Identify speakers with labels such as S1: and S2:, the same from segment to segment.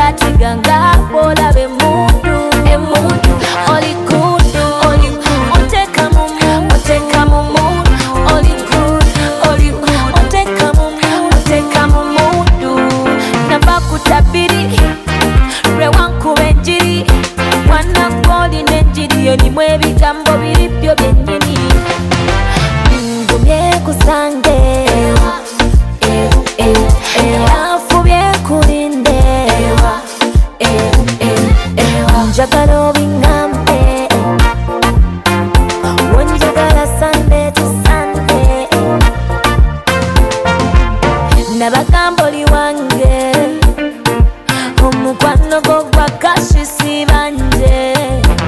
S1: tiganga bola be mundu emundu oli good oteka mu mood oli good oteka mu mundu nava kutabiri lwe wankuba enjiri mwana goli n'enjiri erimu ebigambo biribyo byennyini ngumye kusange afubye kulinde njagala obingambe wonjagala Sunday to Sunday nabagamba oli wange omukwano gwo gwa kashisi banje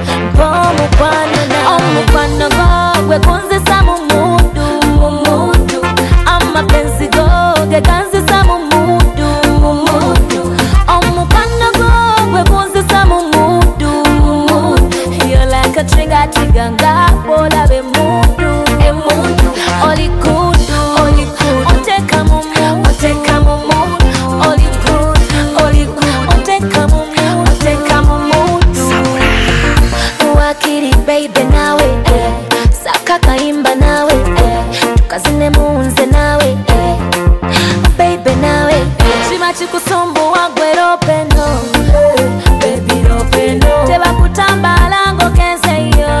S1: omukwano gwo gwe kunzisa mu mundu amapenzi go ge ganzisa mu mundu omukwano gwo gwe kunzisa mu mundu you're like a trigger tiganga bola be mundu emundu oli good oteka mu mood oli good oteka mu mood wakiri baby nawe saka kaimba nawe tukazine munze nawe baby nawe chima chikusumbuwa gwero peno baby ro peno teba kutambala ngo kense yo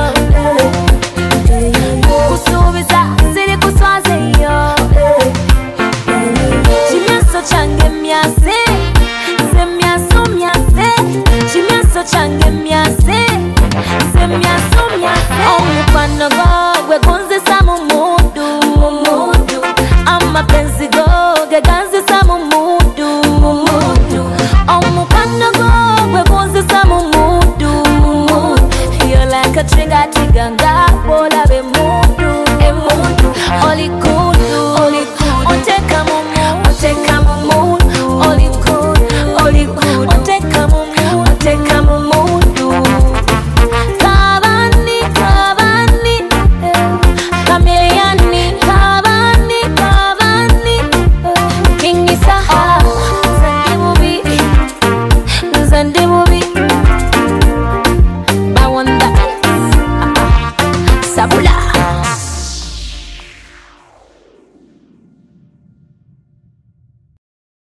S1: kusubiza ziri kuswaze yo chimyaso change myase chimyaso change myase omukwano gwo gwe kunzisa mu mundu amapenzi go ge ganzisa mu mundu omukwano gwo gwe kunzisa mu mundu you're like a trigger tiganga bola be mundu emundu oli good oteka mu mood oli good oteka mu mundu kabani kameliani kabani kingisa zandi mubi bawanda sabula